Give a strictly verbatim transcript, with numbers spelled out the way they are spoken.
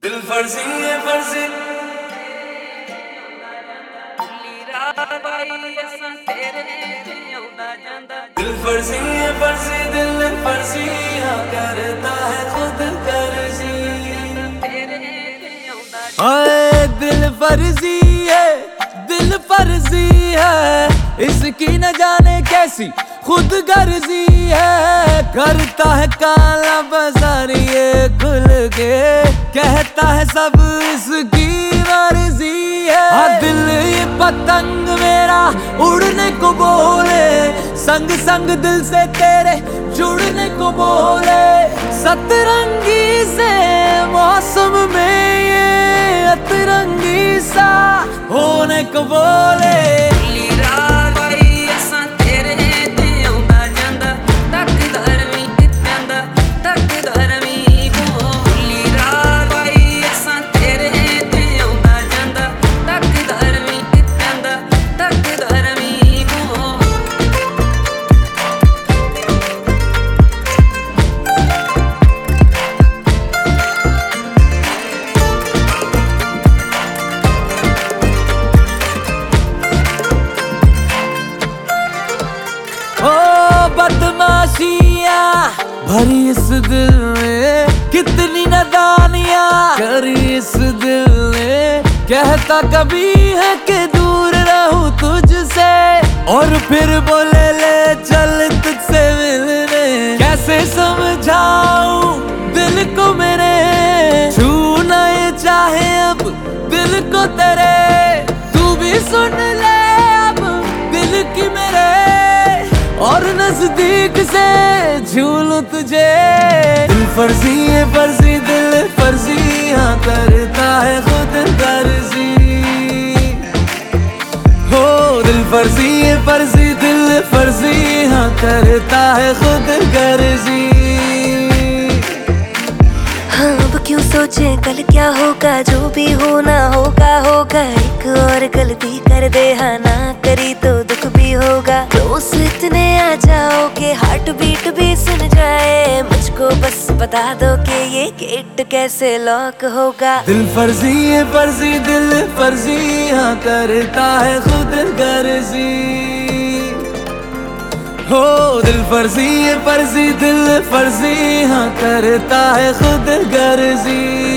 दिल फर्जी है फर्जी दिल फर्जी है फर्जी दिल फर्जी हाँ करता है खुद कर्जी। हाय दिल फर्जी है दिल फर्जी है इसकी न जाने कैसी खुद गर्जी है। करता है काला बाजार ये खुल के कहता है सब इसकी मर्जी है। हाँ दिल ये पतंग मेरा उड़ने को बोले संग संग दिल से तेरे जुड़ने को बोले। सतरंगी से मौसम में ये अतरंगी सा होने को बोले। बदमाशियाँ भरी इस दिल में कितनी नादानियाँ करी इस दिल ने। कहता कभी है कि दूर रहूं तुझसे और फिर बोले ले चल तुझसे मिलने। कैसे समझाऊं दिल को मेरे छूना ये चाहे अब दिल को तेरे। तू भी सुन ले अब दिल की मेरे और नजदीक से झूलूं तुझे। दिल फर्जी है फर्जी दिल फर्जी हाँ करता है खुद गर्जी। हो दिल फर्जी है फर्जी दिल फर्जी हाँ करता है खुद गर्जी। हाँ अब क्यों सोचे कल क्या होगा जो भी होना होगा होगा। एक और गलती कर दे हाँ ना करी तो दुख भी होगा। क्लोज इतने आ जाओ कि हार्ट बीट भी सुन जाए। मुझको बस बता दो कि ये गेट कैसे लॉक होगा। दिल फर्जी है फर्जी दिल फर्जी हाँ करता है खुद गर्जी। हो दिल फर्जी है फर्जी दिल फर्जी हाँ करता है खुद गर्जी।